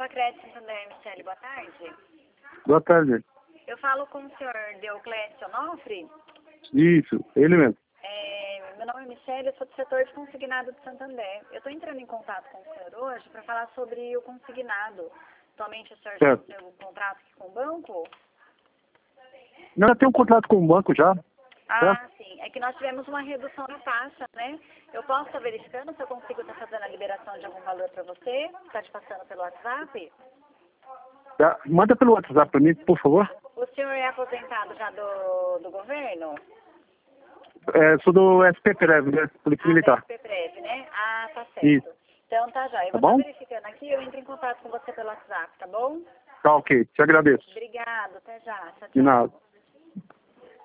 Pacredes Santander, Michele, boa tarde. Boa tarde. Eu falo com o senhor Deoclésio Onofre. Isso, ele mesmo. Meu nome é Michele, eu sou do setor de consignado de Santander. Eu estou entrando em contato com o senhor hoje para falar sobre o consignado. Atualmente o senhor já tem um contrato aqui com o banco? Não, eu tenho um contrato com o banco já. Ah, sim. É que nós tivemos uma redução na taxa, né? Eu posso estar verificando se eu consigo estar fazendo a liberação de algum valor para você? Está te passando pelo WhatsApp? Tá, manda pelo WhatsApp para mim, por favor. O senhor é aposentado já do governo? Sou do SP-Prev, né? Polícia Militar. SP-Prev, né? Ah, tá certo. Isso. Então tá já. Eu Tá vou bom? estar verificando aqui, eu entro em contato com você pelo WhatsApp, tá bom? Tá ok, te agradeço. Obrigado, até já. Tchau, De tchau. nada.